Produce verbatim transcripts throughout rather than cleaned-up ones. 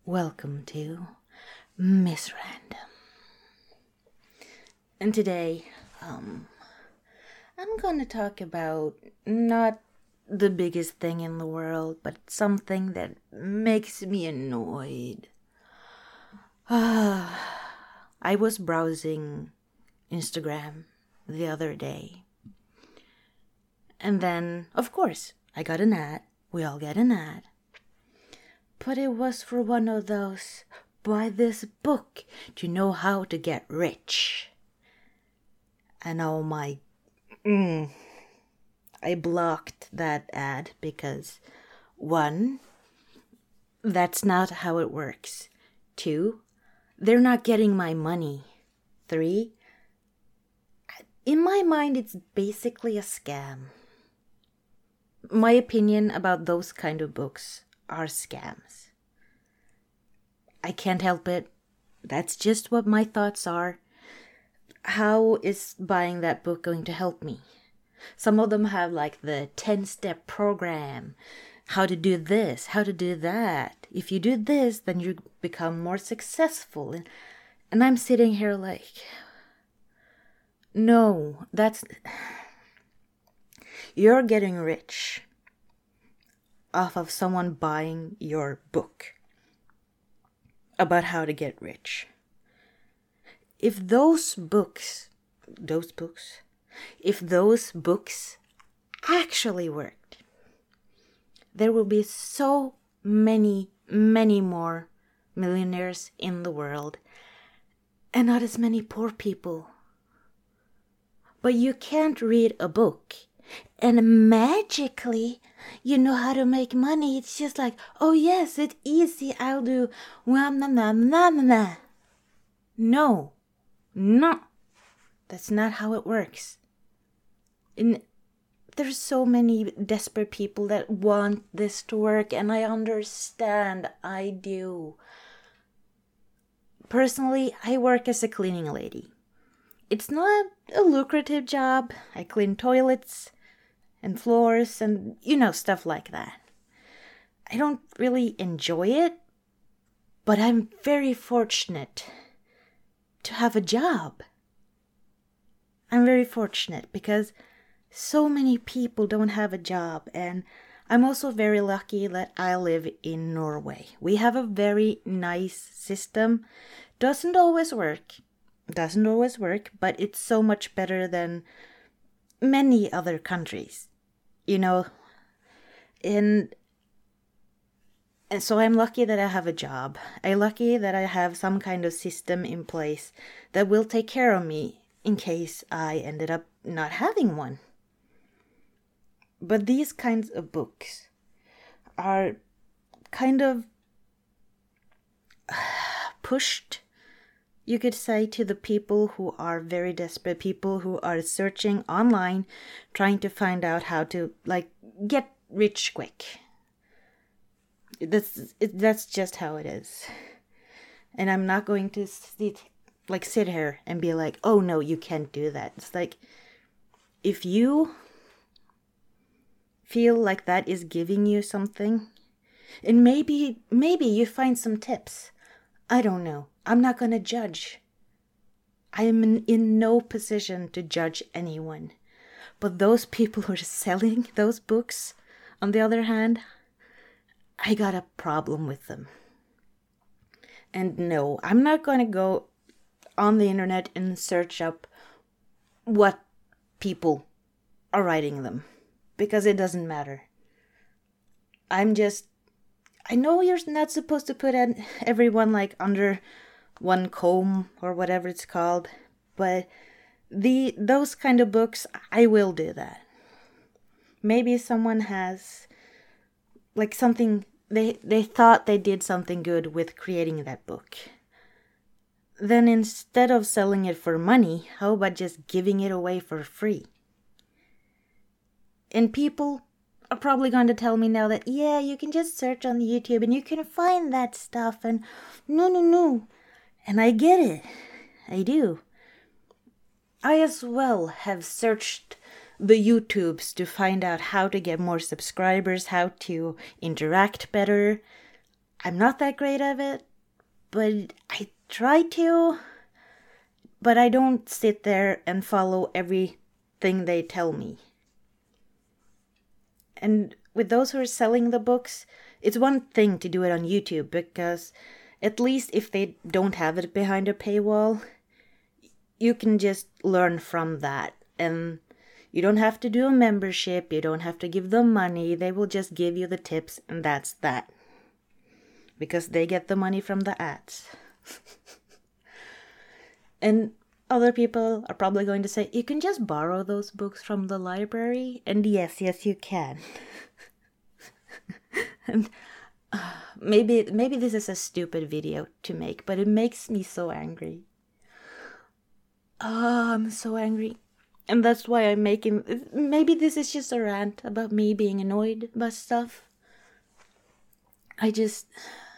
Welcome to Miss Random. And today, um, I'm going to talk about not the biggest thing in the world, but something that makes me annoyed. Ah, I was browsing Instagram the other day. And then, of course, I got an ad. We all get an ad. But it was for one of those, buy this book to know how to get rich. And oh my, mm, I blocked that ad because, one, that's not how it works. Two, they're not getting my money. Three, in my mind, it's basically a scam. My opinion about those kind of books are scams. I can't help it. That's just what my thoughts are. How is buying that book going to help me? Some of them have like the ten-step program. How to do this, how to do that. If you do this, then you become more successful. And, and I'm sitting here like, no, that's... You're getting rich off of someone buying your book about how to get rich. If those books, those books, if those books actually worked, there will be so many, many more millionaires in the world and not as many poor people. But you can't read a book and magically you know how to make money. It's just like, oh yes, it's easy. I'll do na na na na na. No, no, that's not how it works. And there's so many desperate people that want this to work, and I understand. I do. Personally, I work as a cleaning lady. It's not a lucrative job. I clean toilets and floors and, you know, stuff like that. I don't really enjoy it, but I'm very fortunate to have a job. I'm very fortunate because so many people don't have a job, and I'm also very lucky that I live in Norway. We have a very nice system. Doesn't always work. Doesn't always work, but it's so much better than many other countries. You know, and, and so I'm lucky that I have a job. I'm lucky that I have some kind of system in place that will take care of me in case I ended up not having one. But these kinds of books are kind of pushed, you could say, to the people who are very desperate, people who are searching online, trying to find out how to, like, get rich quick. That's, it, that's just how it is. And I'm not going to sit, like, sit here and be like, oh no, you can't do that. It's like, if you feel like that is giving you something, and maybe, maybe you find some tips. I don't know. I'm not going to judge. I am in, in no position to judge anyone. But those people who are selling those books, on the other hand, I got a problem with them. And no, I'm not going to go on the internet and search up what people are writing them, because it doesn't matter. I'm just... I know you're not supposed to put everyone like under one comb or whatever it's called, but the those kind of books, I will do that. Maybe someone has like something, they they thought they did something good with creating that book. Then instead of selling it for money, how about just giving it away for free? And people are probably going to tell me now that, yeah, you can just search on YouTube and you can find that stuff, and no, no, no. And I get it. I do. I as well have searched the YouTubes to find out how to get more subscribers, how to interact better. I'm not that great at it, but I try to. But I don't sit there and follow everything they tell me. And with those who are selling the books, it's one thing to do it on YouTube, because at least if they don't have it behind a paywall, you can just learn from that. And you don't have to do a membership, you don't have to give them money, they will just give you the tips, and that's that. Because they get the money from the ads. And other people are probably going to say, you can just borrow those books from the library. And yes, yes, you can. And uh, maybe maybe this is a stupid video to make, but it makes me so angry. Oh, I'm so angry. And that's why I'm making... Maybe this is just a rant about me being annoyed by stuff. I just...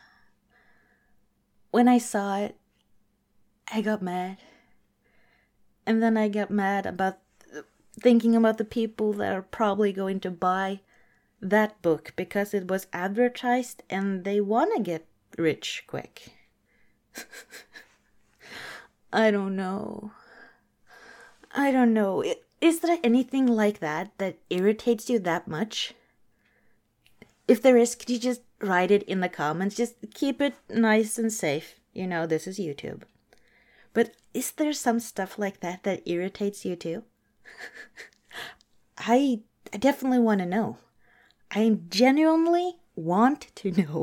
When I saw it, I got mad. And then I got mad about thinking about the people that are probably going to buy that book because it was advertised and they want to get rich quick. I don't know. I don't know. Is there anything like that that irritates you that much? If there is, could you just write it in the comments? Just keep it nice and safe. You know, this is YouTube. But is there some stuff like that that irritates you too? I, I definitely want to know. I genuinely want to know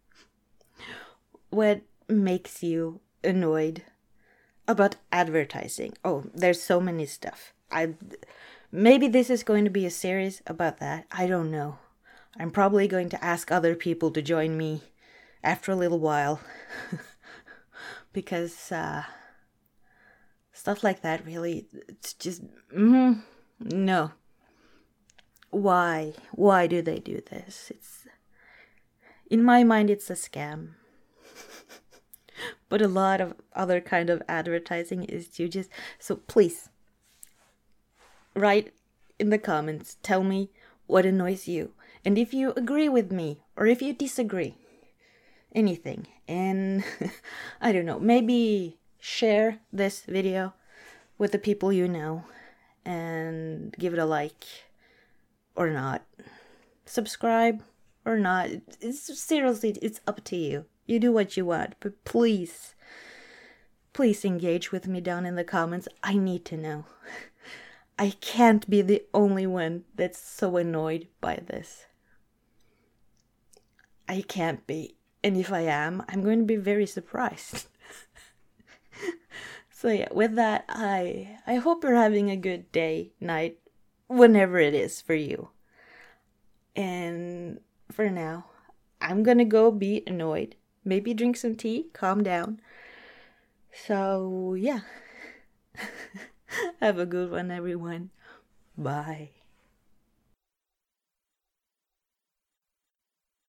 what makes you annoyed about advertising. Oh, there's so many stuff. I maybe this is going to be a series about that. I don't know. I'm probably going to ask other people to join me after a little while. Because uh, stuff like that really, it's just, mm, no. Why? Why do they do this? It's, in my mind, it's a scam. But a lot of other kind of advertising is you just... So please, write in the comments, tell me what annoys you. And if you agree with me, or if you disagree, anything. And I don't know, maybe share this video with the people you know. And give it a like. Or not. Subscribe or not. It's seriously, it's up to you. You do what you want, but please, please engage with me down in the comments. I need to know. I can't be the only one that's so annoyed by this. I can't be. And if I am, I'm going to be very surprised. So yeah, with that, I I hope you're having a good day, night, whenever it is for you. And for now, I'm gonna go be annoyed. Maybe drink some tea, calm down. So, yeah. Have a good one, everyone. Bye.